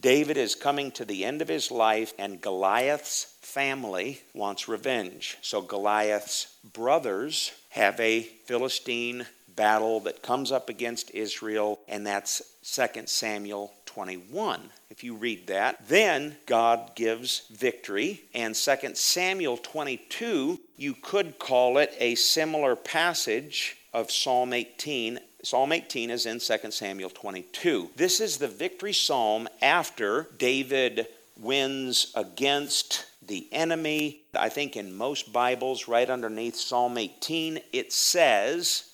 David is coming to the end of his life, and Goliath's family wants revenge. So Goliath's brothers have a Philistine battle that comes up against Israel, and that's 2 Samuel 21. If you read that, then God gives victory. And 2 Samuel 22, you could call it a similar passage of Psalm 18. Psalm 18 is in 2 Samuel 22. This is the victory psalm after David wins against the enemy. I think in most Bibles, right underneath Psalm 18, it says,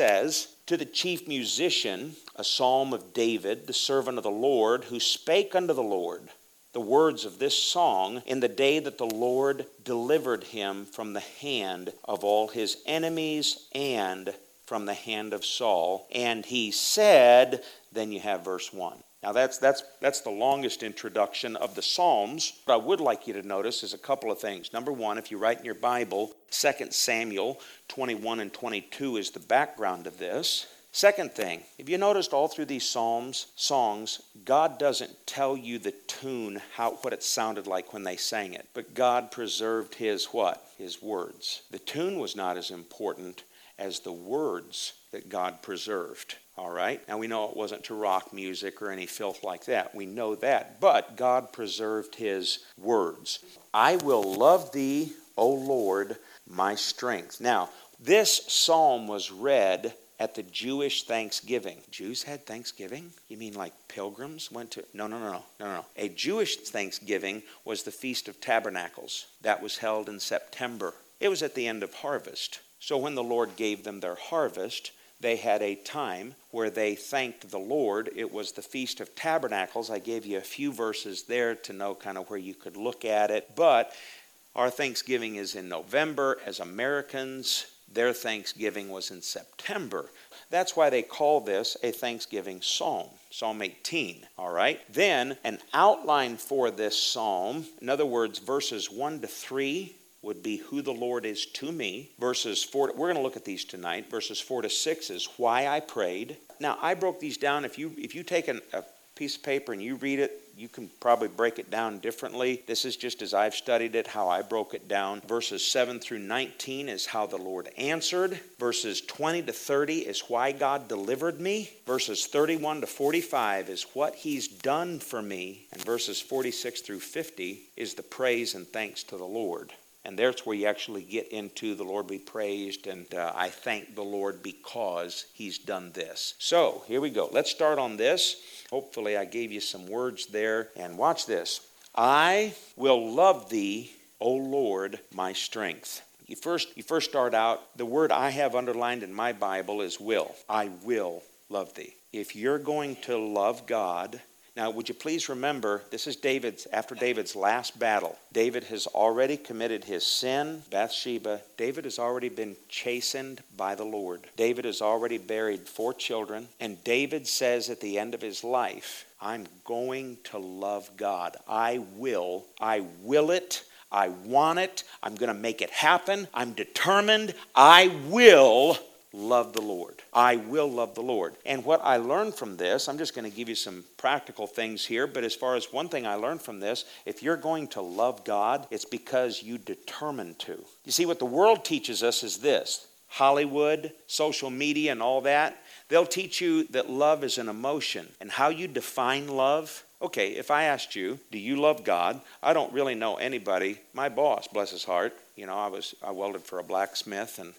to the chief musician, a psalm of David, the servant of the Lord, who spake unto the Lord the words of this song in the day that the Lord delivered him from the hand of all his enemies and from the hand of Saul. And he said, then you have verse 1. Now that's the longest introduction of the Psalms. What I would like you to notice is a couple of things. Number one, if you write in your Bible, 2 Samuel 21 and 22 is the background of this. Second thing, if you noticed all through these songs, God doesn't tell you the tune, what it sounded like when they sang it. But God preserved His what? His words. The tune was not as important as the words that God preserved. All right? Now we know it wasn't to rock music or any filth like that. We know that. But God preserved His words. I will love Thee, O Lord, my strength. Now, this psalm was read at the Jewish Thanksgiving. Jews had Thanksgiving? You mean like pilgrims went to? No. A Jewish Thanksgiving was the Feast of Tabernacles. That was held in September. It was at the end of harvest. So when the Lord gave them their harvest, they had a time where they thanked the Lord. It was the Feast of Tabernacles. I gave you a few verses there to know kind of where you could look at it. But our Thanksgiving is in November. As Americans, their Thanksgiving was in September. That's why they call this a Thanksgiving psalm, Psalm 18, all right? Then an outline for this psalm, in other words, verses 1 to 3 would be who the Lord is to me. Verses 4, we're going to look at these tonight. Verses 4 to 6 is why I prayed. Now, I broke these down. If you take a piece of paper and you read it, you can probably break it down differently. This is just as I've studied it, how I broke it down. Verses 7 through 19 is how the Lord answered. Verses 20 to 30 is why God delivered me. Verses 31 to 45 is what He's done for me. And verses 46 through 50 is the praise and thanks to the Lord. And there's where you actually get into the Lord be praised, and I thank the Lord because He's done this. So, here we go. Let's start on this. Hopefully I gave you some words there. And watch this. I will love Thee, O Lord, my strength. You first start out, the word I have underlined in my Bible is will. I will love Thee. If you're going to love God, now, would you please remember, this is after David's last battle. David has already committed his sin, Bathsheba. David has already been chastened by the Lord. David has already buried 4 children. And David says at the end of his life, I'm going to love God. I will it. I want it. I'm going to make it happen. I'm determined. I will love the Lord. I will love the Lord. And what I learned from this, I'm just going to give you some practical things here, but as far as one thing I learned from this, if you're going to love God, it's because you determined to. You see, what the world teaches us is this. Hollywood, social media, and all that, they'll teach you that love is an emotion. And how you define love, okay, if I asked you, do you love God? I don't really know anybody. My boss, bless his heart, I welded for a blacksmith, and,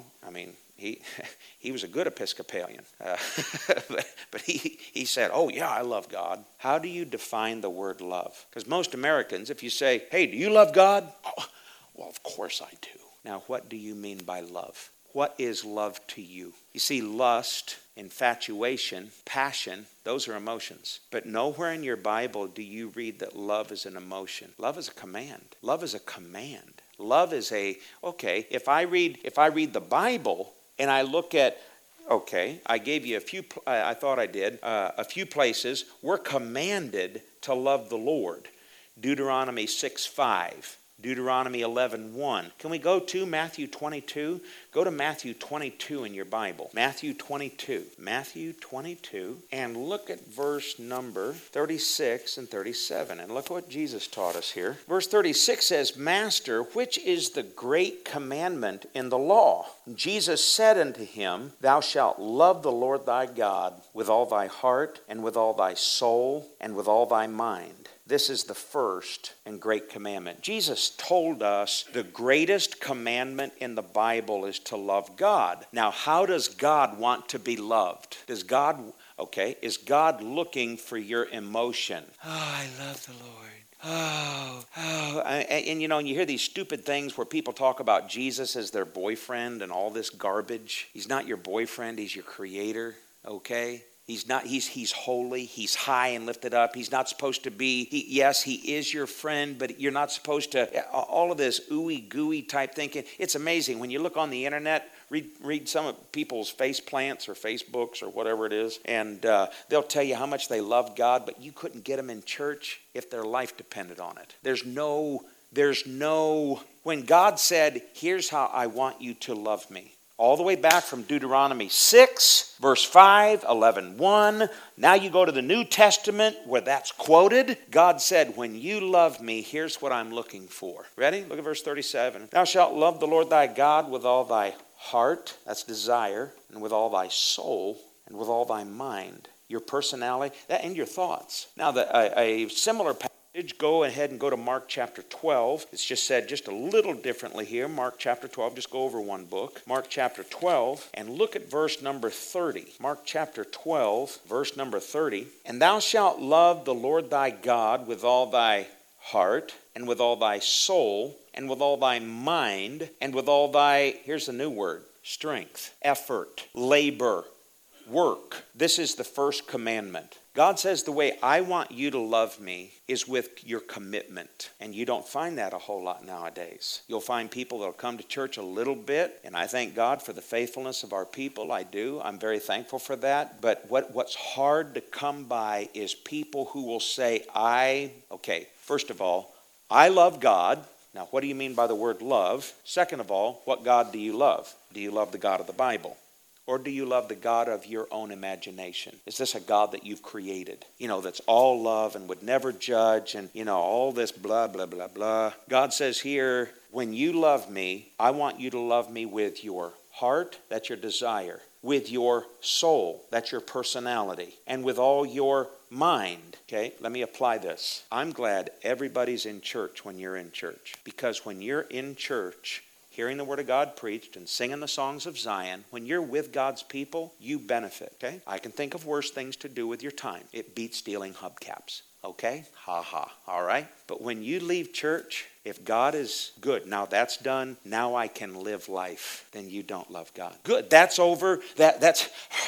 he was a good Episcopalian, but he said, oh yeah, I love God. How do you define the word love? Because most Americans, if you say, hey, do you love God? Oh, well, of course I do. Now, what do you mean by love? What is love to you? You see, lust, infatuation, passion, those are emotions. But nowhere in your Bible do you read that love is an emotion. Love is a command. Love is a command. Love is if I read the Bible, and I look at, I gave you a few places. We're commanded to love the Lord. Deuteronomy 6:5. Deuteronomy 11:1. Can we go to Matthew 22? Go to Matthew 22 in your Bible. Matthew 22. Matthew 22. And look at verse number 36 and 37. And look what Jesus taught us here. Verse 36 says, Master, which is the great commandment in the law? Jesus said unto him, Thou shalt love the Lord thy God with all thy heart, and with all thy soul, and with all thy mind. This is the first and great commandment. Jesus told us the greatest commandment in the Bible is to love God. Now, how does God want to be loved? Is God looking for your emotion? Oh, I love the Lord. And you hear these stupid things where people talk about Jesus as their boyfriend and all this garbage. He's not your boyfriend, he's your creator, okay? He's holy, he's high and lifted up. He's not supposed to be, he is your friend, but you're not supposed to, all of this ooey gooey type thinking. It's amazing. When you look on the internet, read some of people's face plants or Facebooks or whatever it is, and they'll tell you how much they love God, but you couldn't get them in church if their life depended on it. There's no, when God said, here's how I want you to love me. All the way back from Deuteronomy 6, verse 5, 11:1. Now you go to the New Testament where that's quoted. God said, when you love me, here's what I'm looking for. Ready? Look at verse 37. Thou shalt love the Lord thy God with all thy heart, that's desire, and with all thy soul, and with all thy mind. Your personality, and your thoughts. Now, a similar passage. Go ahead and go to Mark chapter 12. It's just said just a little differently here. Mark chapter 12, just go over one book. Mark chapter 12, and look at verse number 30. Mark chapter 12, verse number 30. And thou shalt love the Lord thy God with all thy heart, and with all thy soul, and with all thy mind, and with all thy, here's the new word, strength, effort, labor, work. This is the first commandment. God says the way I want you to love me is with your commitment. And you don't find that a whole lot nowadays. You'll find people that will come to church a little bit, and I thank God for the faithfulness of our people. I do. I'm very thankful for that. But what's hard to come by is people who will say, first of all, I love God. Now, what do you mean by the word love? Second of all, what God do you love? Do you love the God of the Bible? Or do you love the God of your own imagination? Is this a God that you've created? That's all love and would never judge and, all this blah, blah, blah, blah. God says here, when you love me, I want you to love me with your heart, that's your desire, with your soul, that's your personality, and with all your mind. Okay, let me apply this. I'm glad everybody's in church when you're in church, because when you're in church, hearing the Word of God preached and singing the songs of Zion, when you're with God's people, you benefit, okay? I can think of worse things to do with your time. It beats stealing hubcaps, okay? Ha ha, all right? But when you leave church, if God is good, now that's done, now I can live life, then you don't love God. Good, that's over, that's...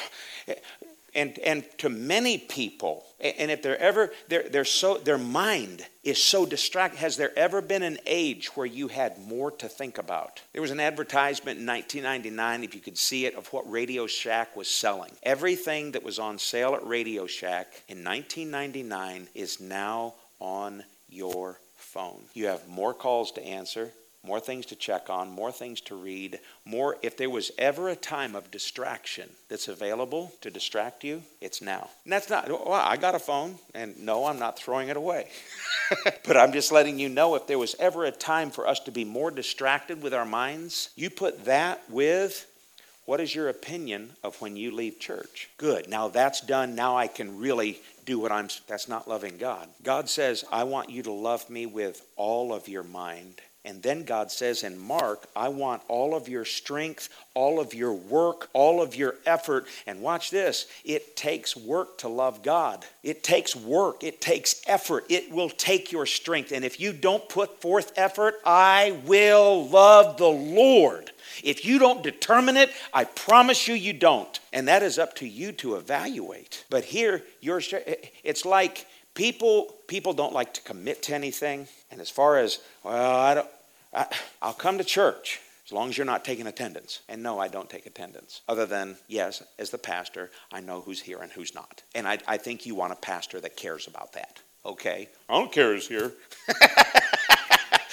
And to many people, and if they're ever, their mind is so distracted. Has there ever been an age where you had more to think about? There was an advertisement in 1999, if you could see it, of what Radio Shack was selling. Everything that was on sale at Radio Shack in 1999 is now on your phone. You have more calls to answer, more things to check on, more things to read, more. If there was ever a time of distraction that's available to distract you, it's now. And that's not, well, I got a phone, and no, I'm not throwing it away. But I'm just letting you know, if there was ever a time for us to be more distracted with our minds, you put that with, what is your opinion of when you leave church? Good, now that's done, now I can really do that's not loving God. God says, I want you to love me with all of your mind. And then God says in Mark, I want all of your strength, all of your work, all of your effort. And watch this, it takes work to love God. It takes work, it takes effort. It will take your strength. And if you don't put forth effort, I will love the Lord. If you don't determine it, I promise you, you don't. And that is up to you to evaluate. But here, it's like people don't like to commit to anything. And as far as, well, I'll come to church as long as you're not taking attendance. And no, I don't take attendance. Other than, yes, as the pastor, I know who's here and who's not. And I think you want a pastor that cares about that. Okay? I don't care who's here.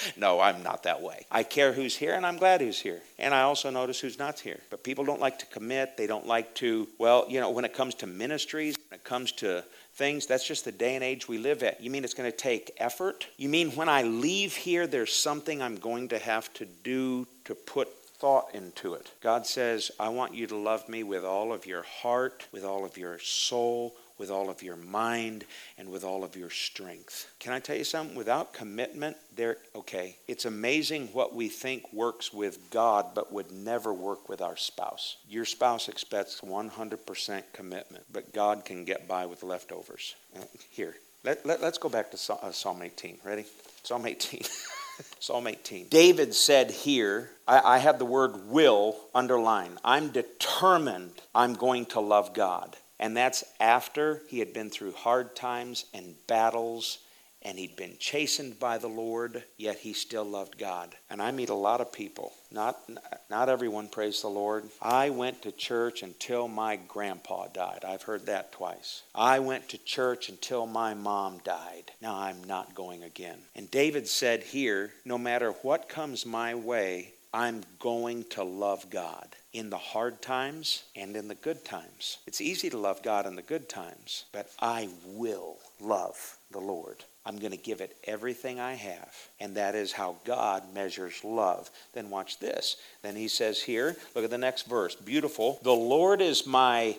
No, I'm not that way. I care who's here, and I'm glad who's here. And I also notice who's not here. But people don't like to commit. They don't like to, when it comes to ministries, when it comes to things, that's just the day and age we live at. You mean it's going to take effort? You mean when I leave here, there's something I'm going to have to do to put thought into it? God says, I want you to love me with all of your heart, with all of your soul, with all of your mind, and with all of your strength. Can I tell you something? Without commitment, it's amazing what we think works with God, but would never work with our spouse. Your spouse expects 100% commitment, but God can get by with leftovers. Here, let's go back to Psalm 18. Ready? Psalm 18. Psalm 18. David said here, I have the word will underlined. I'm determined I'm going to love God. And that's after he had been through hard times and battles, and he'd been chastened by the Lord, yet he still loved God. And I meet a lot of people. Not everyone, praise the Lord. I went to church until my grandpa died. I've heard that twice. I went to church until my mom died. Now I'm not going again. And David said here, no matter what comes my way, I'm going to love God in the hard times and in the good times. It's easy to love God in the good times, but I will love the Lord. I'm going to give it everything I have. And that is how God measures love. Then watch this. Then he says here, look at the next verse. Beautiful. The Lord is my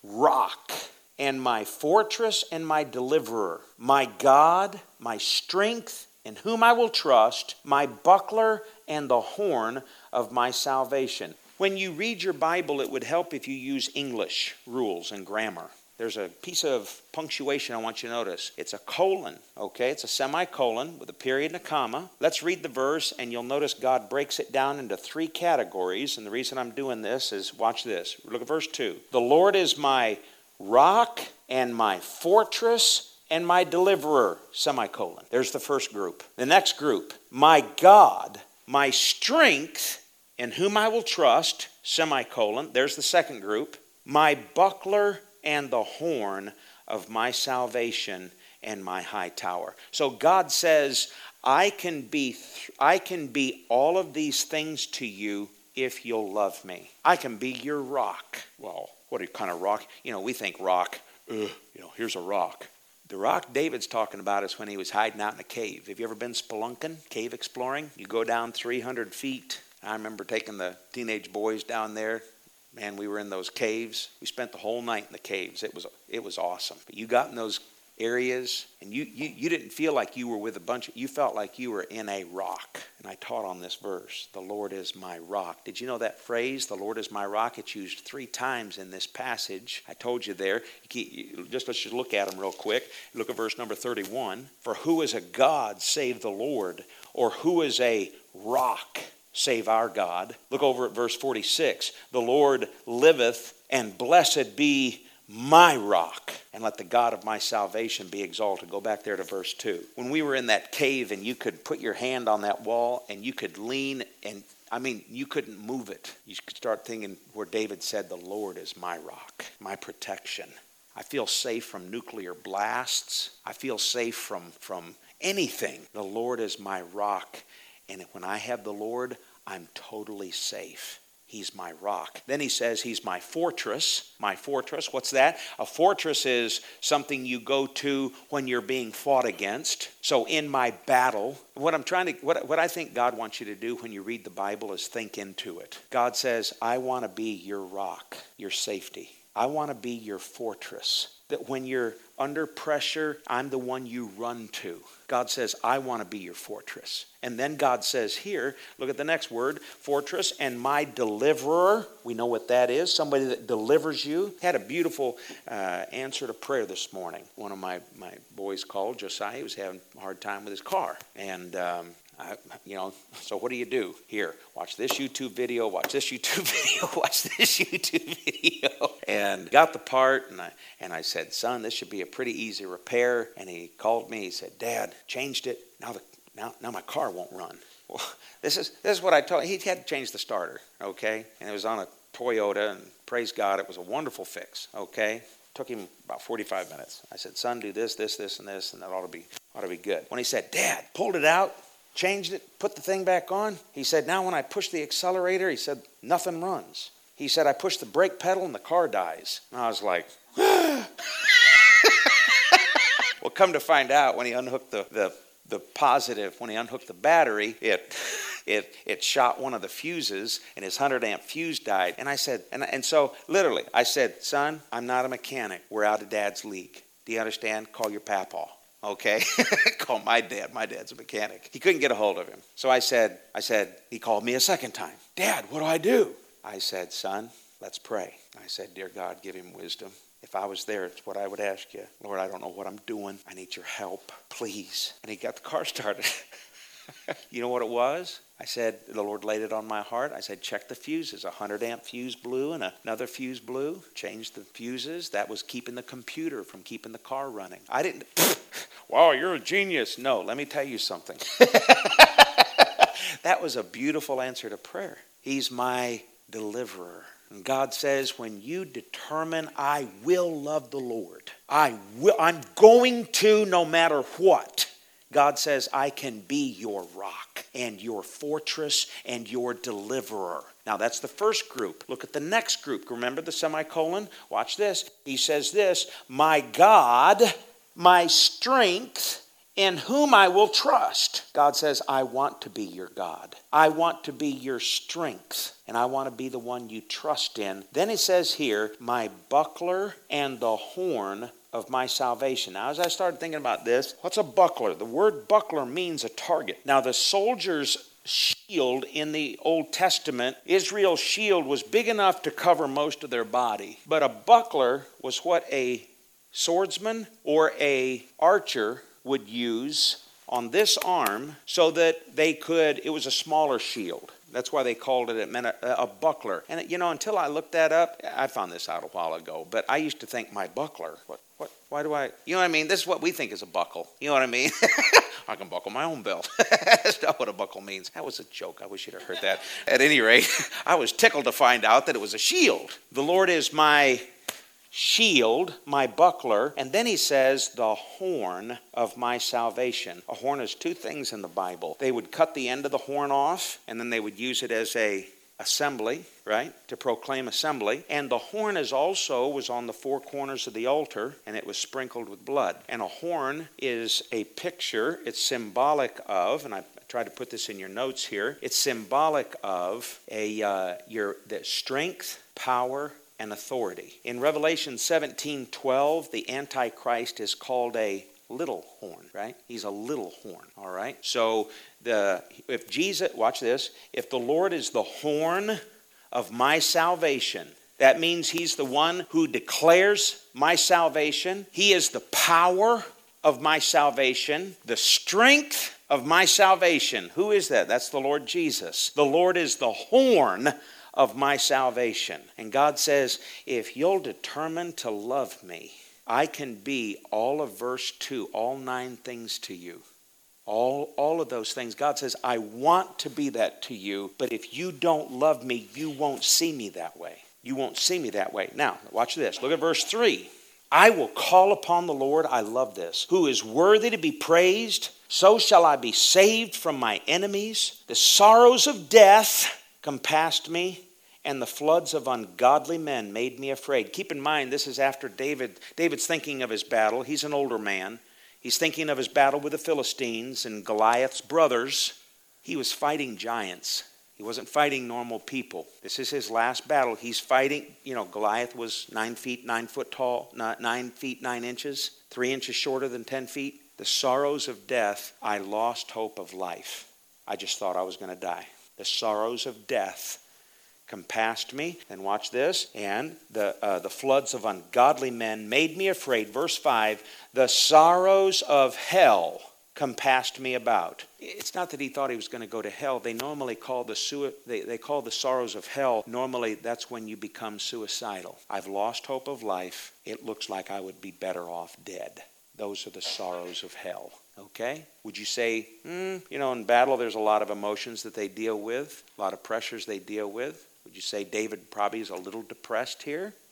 rock and my fortress and my deliverer, my God, my strength, in whom I will trust, my buckler and the horn of my salvation. When you read your Bible, it would help if you use English rules and grammar. There's a piece of punctuation I want you to notice. It's a colon, okay? It's a semicolon with a period and a comma. Let's read the verse, and you'll notice God breaks it down into 3 categories. And the reason I'm doing this is, watch this. Look at verse 2. The Lord is my rock and my fortress and my deliverer, semicolon. There's the first group. The next group, my God, my strength, in whom I will trust, semicolon. There's the second group. My buckler and the horn of my salvation and my high tower. So God says, I can be all of these things to you if you'll love me. I can be your rock. Well, what kind of rock? We think rock, here's a rock. The rock David's talking about is when he was hiding out in a cave. Have you ever been spelunking, cave exploring? You go down 300 feet. I remember taking the teenage boys down there. Man, we were in those caves. We spent the whole night in the caves. It was awesome. But you got in those areas, and you didn't feel like you were with you felt like you were in a rock. And I taught on this verse, the Lord is my rock. Did you know that phrase, the Lord is my rock? It's used 3 times in this passage. I told you there. Let's just look at them real quick. Look at verse number 31. For who is a God save the Lord? Or who is a rock save our God? Look over at verse 46. The Lord liveth, and blessed be my rock, and let the God of my salvation be exalted. Go back there to verse 2. When we were in that cave and you could put your hand on that wall and you could lean, and you couldn't move it. You could start thinking where David said, the Lord is my rock, my protection. I feel safe from nuclear blasts. I feel safe from anything. The Lord is my rock, and when I have the Lord, I'm totally safe. He's my rock. Then he says he's my fortress. My fortress, what's that? A fortress is something you go to when you're being fought against. So in my battle, what I think God wants you to do when you read the Bible is think into it. God says, I want to be your rock, your safety. I want to be your fortress. That when you're under pressure, I'm the one you run to. God says, I want to be your fortress. And then God says here, look at the next word, fortress and my deliverer. We know what that is, somebody that delivers you. Had a beautiful answer to prayer this morning. One of my boys called, Josiah. He was having a hard time with his car. And so what do? Here, watch this YouTube video, watch this YouTube video, watch this YouTube video. And got the part, and I said, son, this should be a pretty easy repair. And he called me, he said, Dad, changed it. Now my car won't run. Well, this is what I told him. He had to change the starter, okay? And it was on a Toyota, and praise God, it was a wonderful fix, okay? Took him about 45 minutes. I said, son, do this, and this, and that ought to be good. When he said, Dad, pulled it out, changed it, put the thing back on. He said, now when I push the accelerator, he said, nothing runs. He said, I push the brake pedal and the car dies. And I was like, well, come to find out, when he unhooked the positive, when he unhooked the battery, it shot one of the fuses, and his 100-amp fuse died. And I said, and so literally, I said, son, I'm not a mechanic. We're out of Dad's league. Do you understand? Call your papaw. Okay? Call my dad. My dad's a mechanic. He couldn't get a hold of him. So I said, he called me a second time. Dad, what do I do? I said, son, let's pray. I said, dear God, give him wisdom. If I was there, it's what I would ask you. Lord, I don't know what I'm doing. I need your help, please. And he got the car started. You know what it was? I said, the Lord laid it on my heart. I said, check the fuses. A 100-amp fuse blew and another fuse blew. Changed the fuses. That was keeping the computer from keeping the car running. I didn't, wow, you're a genius. No, let me tell you something. That was a beautiful answer to prayer. He's my deliverer. And God says, when you determine I will love the Lord, I'm going to no matter what. God says, I can be your rock and your fortress and your deliverer. Now, that's the first group. Look at the next group. Remember the semicolon? Watch this. He says this, my God, my strength, in whom I will trust. God says, I want to be your God. I want to be your strength, and I want to be the one you trust in. Then it says here, my buckler and the horn of my salvation. Now, as I started thinking about this, what's a buckler? The word buckler means a target. Now, the soldier's shield in the Old Testament, Israel's shield was big enough to cover most of their body. But a buckler was what a swordsman or a archer would use on this arm so that they could, it was a smaller shield. That's why they called it, it meant a buckler. And, until I looked that up, I found this out a while ago, but I used to think, my buckler, why do I, you know what I mean? This is what we think is a buckle. You know what I mean? I can buckle my own belt. That's not what a buckle means. That was a joke. I wish you'd have heard that. At any rate, I was tickled to find out that it was a shield. The Lord is my shield, my buckler, and then he says the horn of my salvation. A horn is two things in the Bible. They would cut the end of the horn off, and then they would use it as a assembly, right, to proclaim assembly. And the horn was on the four corners of the altar, and it was sprinkled with blood. And a horn is a picture, it's symbolic of, and I tried to put this in your notes here, it's symbolic of the strength, power, and authority. In Revelation 17:12, the Antichrist is called a little horn, right? He's a little horn, all right? So if Jesus, watch this, if the Lord is the horn of my salvation, that means he's the one who declares my salvation. He is the power of my salvation, the strength of my salvation. Who is that? That's the Lord Jesus. The Lord is the horn of my salvation. And God says, if you'll determine to love me, I can be all of verse 2, all 9 things to you. All of those things. God says, I want to be that to you, but if you don't love me, you won't see me that way. You won't see me that way. Now, watch this. Look at verse 3. I will call upon the Lord, I love this, who is worthy to be praised. So shall I be saved from my enemies. The sorrows of death compassed me, and the floods of ungodly men made me afraid. Keep in mind, this is after David's thinking of his battle. He's an older man. He's thinking of his battle with the Philistines and Goliath's brothers. He was fighting giants. He wasn't fighting normal people. This is his last battle. He's fighting, Goliath was 9 feet, 9 foot tall, 9 feet, 9 inches, 3 inches shorter than 10 feet. The sorrows of death, I lost hope of life. I just thought I was going to die. The sorrows of death compassed me, and watch this, and the floods of ungodly men made me afraid. Verse 5, the sorrows of hell compassed me about. It's not that he thought he was going to go to hell. They normally call they call the sorrows of hell, normally that's when you become suicidal. I've lost hope of life. It looks like I would be better off dead. Those are the sorrows of hell. Okay? Would you say, in battle there's a lot of emotions that they deal with, a lot of pressures they deal with. Would you say David probably is a little depressed here?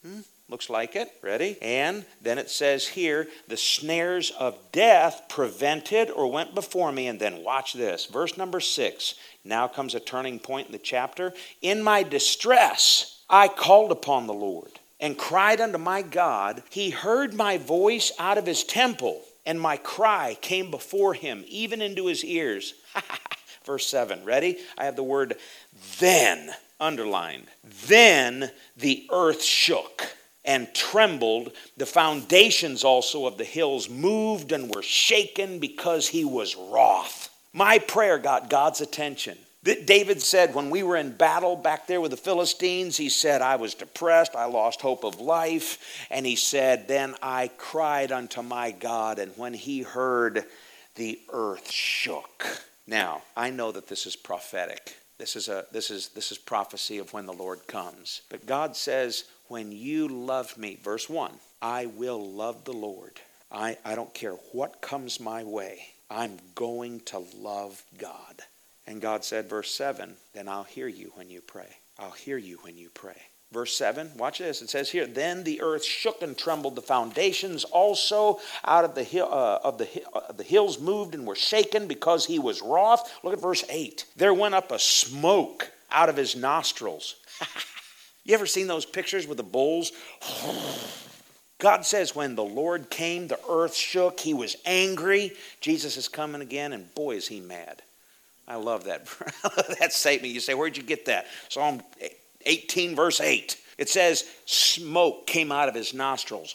Looks like it. Ready? And then it says here, the snares of death prevented or went before me. And then watch this. Verse number 6. Now comes a turning point in the chapter. In my distress, I called upon the Lord and cried unto my God. He heard my voice out of his temple, and my cry came before him, even into his ears. Verse 7. Ready? I have the word then underlined. Then the earth shook and trembled. The foundations also of the hills moved and were shaken because he was wroth. My prayer got God's attention. David said when we were in battle back there with the Philistines, he said, I was depressed, I lost hope of life. And he said, then I cried unto my God, and when he heard, the earth shook. Now, I know that this is prophetic. This is prophecy of when the Lord comes. But God says, when you love me, verse 1, I will love the Lord. I don't care what comes my way. I'm going to love God. And God said, verse 7, then I'll hear you when you pray. I'll hear you when you pray. Verse 7, watch this. It says here, then the earth shook and trembled. The foundations also out of the hills moved and were shaken because he was wroth. Look at verse 8. There went up a smoke out of his nostrils. You ever seen those pictures with the bulls? God says when the Lord came, the earth shook. He was angry. Jesus is coming again, and boy, is he mad. I love that. That statement. You say, where'd you get that? Psalm 18, verse 8. It says, smoke came out of his nostrils.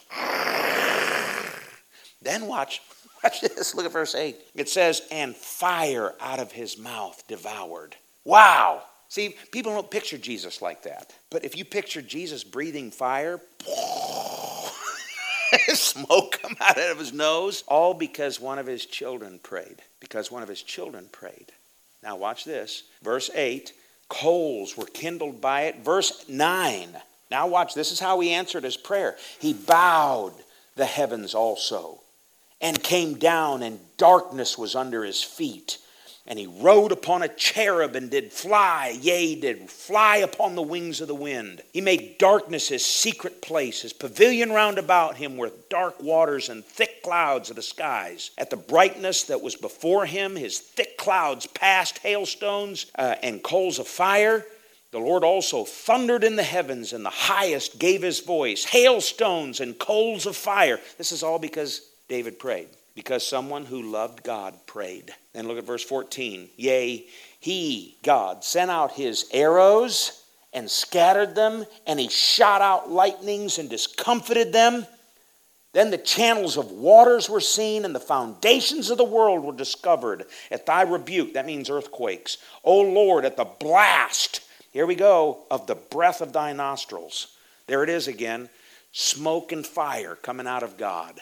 Then watch this. Look at verse 8. It says, and fire out of his mouth devoured. Wow. See, people don't picture Jesus like that. But if you picture Jesus breathing fire, smoke come out of his nose, all because one of his children prayed. Because one of his children prayed. Now watch this. Verse 8, coals were kindled by it. Verse 9, now watch, this is how he answered his prayer. He bowed the heavens also and came down, and darkness was under his feet. And he rode upon a cherub and did fly, yea, did fly upon the wings of the wind. He made darkness his secret place. His pavilion round about him were dark waters and thick clouds of the skies. At the brightness that was before him, his thick clouds passed hailstones and coals of fire. The Lord also thundered in the heavens, and the highest gave his voice. Hailstones and coals of fire. This is all because David prayed. Because someone who loved God prayed. Then look at verse 14. Yea, he, God, sent out his arrows and scattered them, and he shot out lightnings and discomfited them. Then the channels of waters were seen, and the foundations of the world were discovered at thy rebuke. That means earthquakes. O Lord, at the blast, here we go, of the breath of thy nostrils. There it is again. Smoke and fire coming out of God.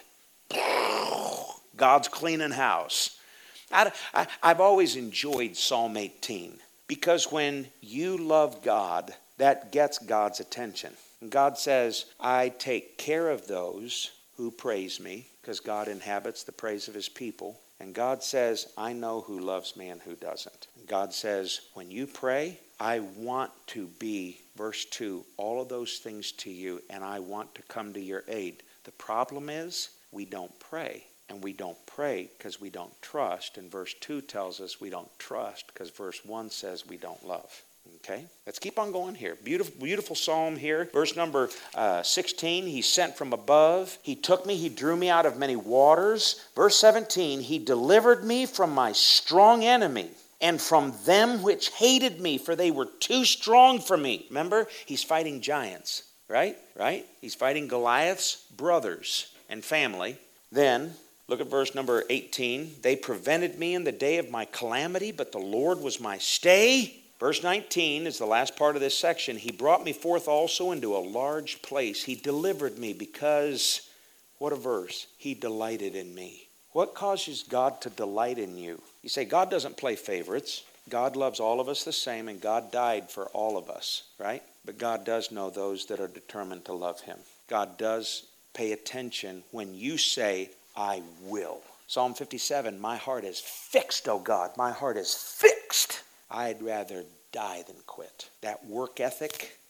God's cleaning house. I've always enjoyed Psalm 18 because when you love God, that gets God's attention. And God says, I take care of those who praise me because God inhabits the praise of his people. And God says, I know who loves me and who doesn't. And God says, when you pray, I want to be, verse 2, all of those things to you, and I want to come to your aid. The problem is we don't pray. And we don't pray because we don't trust. And verse 2 tells us we don't trust because verse 1 says we don't love. Okay? Let's keep on going here. Beautiful, beautiful psalm here. Verse number 16, he sent from above. He took me, he drew me out of many waters. Verse 17, he delivered me from my strong enemy and from them which hated me, for they were too strong for me. Remember, he's fighting giants, right? Right? He's fighting Goliath's brothers and family. Then, look at verse number 18. They prevented me in the day of my calamity, but the Lord was my stay. Verse 19 is the last part of this section. He brought me forth also into a large place. He delivered me because, what a verse, he delighted in me. What causes God to delight in you? You say, God doesn't play favorites. God loves all of us the same, and God died for all of us, right? But God does know those that are determined to love him. God does pay attention when you say, I will. Psalm 57, my heart is fixed, O God. My heart is fixed. I'd rather die than quit. That work ethic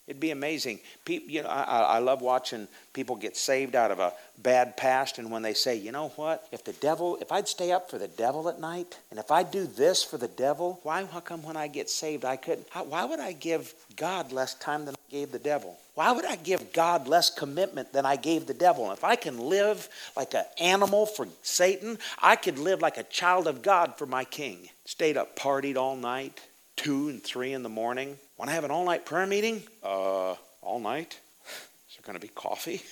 It'd be amazing. I love watching people get saved out of a bad past, and when they say, you know what, if I'd stay up for the devil at night, and if I do this for the devil, how come when I get saved I couldn't? Why would I give God less time than I gave the devil? Why would I give God less commitment than I gave the devil? And if I can live like an animal for Satan, I could live like a child of God for my king. Stayed up, partied all night, 2 and 3 in the morning. Want to have an all-night prayer meeting? All night? Is there going to be coffee?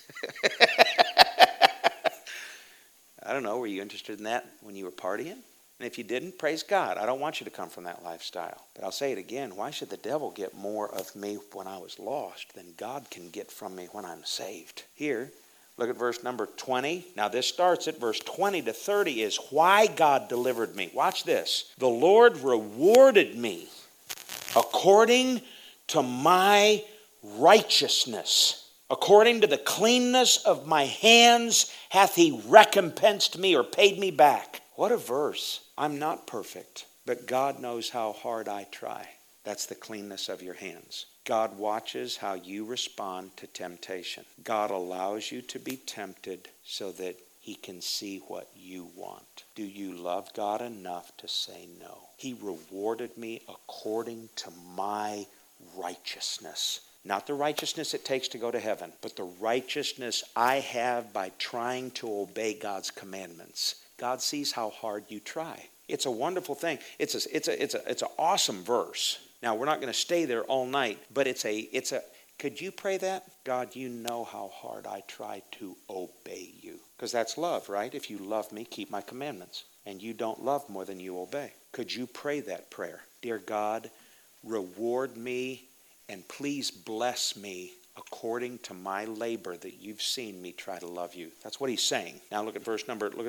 I don't know. Were you interested in that when you were partying? And if you didn't, praise God. I don't want you to come from that lifestyle. But I'll say it again. Why should the devil get more of me when I was lost than God can get from me when I'm saved? Here, look at verse number 20. Now this starts at verse 20 to 30 is why God delivered me. Watch this. The Lord rewarded me according to my righteousness. According to the cleanness of my hands hath he recompensed me or paid me back. What a verse. I'm not perfect, but God knows how hard I try. That's the cleanness of your hands. God watches how you respond to temptation. God allows you to be tempted so that he can see what you want. Do you love God enough to say no? He rewarded me according to my righteousness. Not the righteousness it takes to go to heaven, but the righteousness I have by trying to obey God's commandments. God sees how hard you try. It's a wonderful thing. It's an awesome verse. Now, we're not going to stay there all night, but could you pray that? God, you know how hard I try to obey you. Because that's love, right? If you love me, keep my commandments. And you don't love more than you obey. Could you pray that prayer? Dear God, reward me and please bless me according to my labor that you've seen me try to love you. That's what he's saying. Now look at verse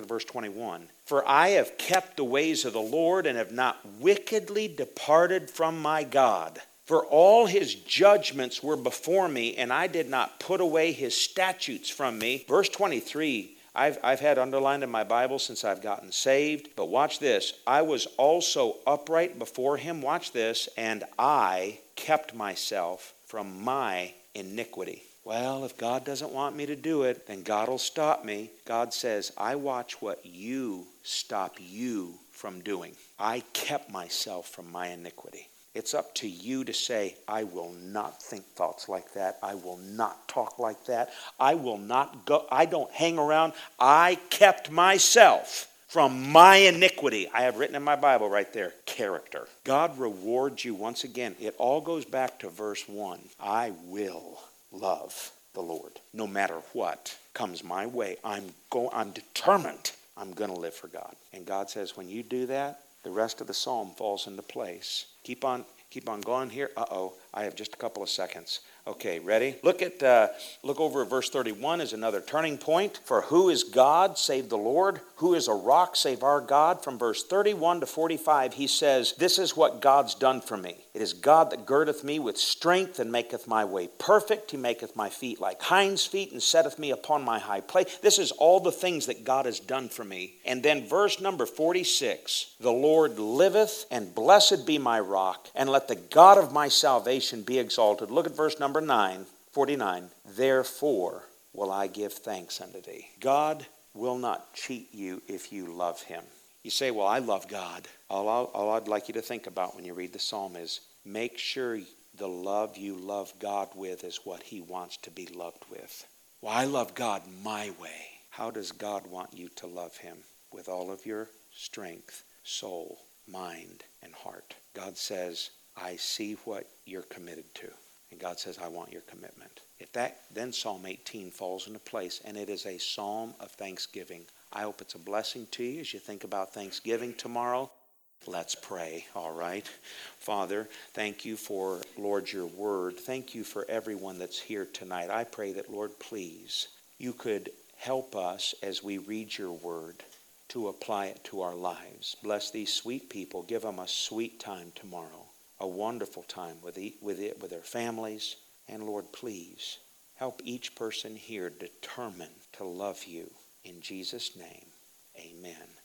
21. For I have kept the ways of the Lord and have not wickedly departed from my God. For all his judgments were before me, and I did not put away his statutes from me. Verse 23, I've had underlined in my Bible since I've gotten saved. But watch this. I was also upright before him. Watch this. And I kept myself from my iniquity. Well, if God doesn't want me to do it, then God will stop me. God says, I watch what you stop you from doing. I kept myself from my iniquity. It's up to you to say, I will not think thoughts like that. I will not talk like that. I will not go. I don't hang around. I kept myself from my iniquity. I have written in my Bible right there, character. God rewards you once again. It all goes back to verse 1. I will love the Lord no matter what comes my way. I'm determined. I'm going to live for God. And God says, when you do that, the rest of the psalm falls into place. Keep on going here. I have just a couple of seconds. Okay, ready? Look over at verse 31 is another turning point. For who is God save the Lord? Who is a rock save our God? From verse 31 to 45, he says, this is what God's done for me. It is God that girdeth me with strength and maketh my way perfect. He maketh my feet like hinds' feet and setteth me upon my high place. This is all the things that God has done for me. And then verse number 46, the Lord liveth, and blessed be my rock, and let the God of my salvation be exalted. Look at verse number 49. Therefore will I give thanks unto thee. God will not cheat you if you love him. You say, well, I love God. All I'd like you to think about when you read the psalm is make sure the love you love God with is what he wants to be loved with. Well, I love God my way. How does God want you to love him? With all of your strength, soul, mind, and heart. God says, I see what you're committed to. And God says, I want your commitment. Then Psalm 18 falls into place, and it is a psalm of thanksgiving. I hope it's a blessing to you as you think about Thanksgiving tomorrow. Let's pray, all right? Father, thank you for, Lord, your word. Thank you for everyone that's here tonight. I pray that, Lord, please, you could help us as we read your word to apply it to our lives. Bless these sweet people. Give them a sweet time tomorrow, a wonderful time with their families. And, Lord, please help each person here determine to love you. In Jesus' name, amen.